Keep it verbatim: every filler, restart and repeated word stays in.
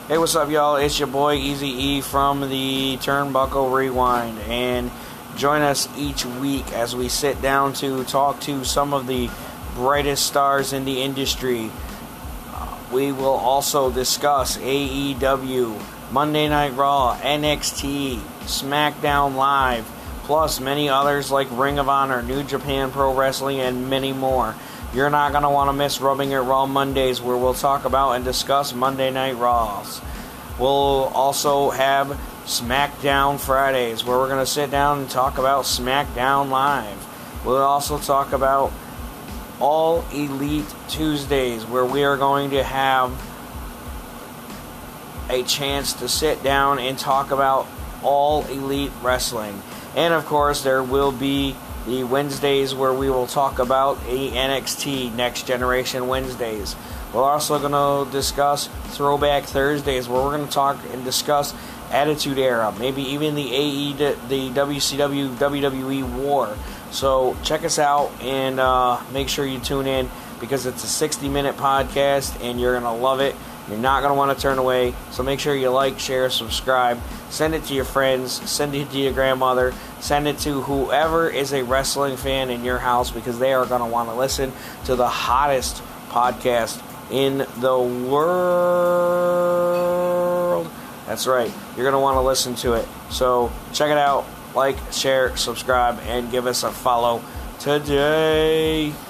Hey, what's up, y'all? It's your boy Easy E from the Turnbuckle Rewind, and join us each week as we sit down to talk to some of the brightest stars in the industry. Uh, we will also discuss A E W, Monday Night Raw, N X T, SmackDown Live, plus many others like Ring of Honor, New Japan Pro Wrestling, and many more. You're not going to want to miss Rubbing It Raw Mondays, where we'll talk about and discuss Monday Night Raws. We'll also have SmackDown Fridays, where we're going to sit down and talk about SmackDown Live. We'll also talk about All Elite Tuesdays, where we are going to have a chance to sit down and talk about All Elite Wrestling. And of course, there will be the Wednesdays where we will talk about a N X T Next Generation Wednesdays. We're also going to discuss Throwback Thursdays, where we're going to talk and discuss Attitude Era, maybe even the A E, the W C W W W E War. So check us out and uh, make sure you tune in, because it's a sixty minute podcast and you're going to love it. You're not going to want to turn away. So make sure you like, share, subscribe. Send it to your friends. Send it to your grandmother. Send it to whoever is a wrestling fan in your house, because they are going to want to listen to the hottest podcast in the world. That's right. You're going to want to listen to it. So check it out. Like, share, subscribe, and give us a follow today.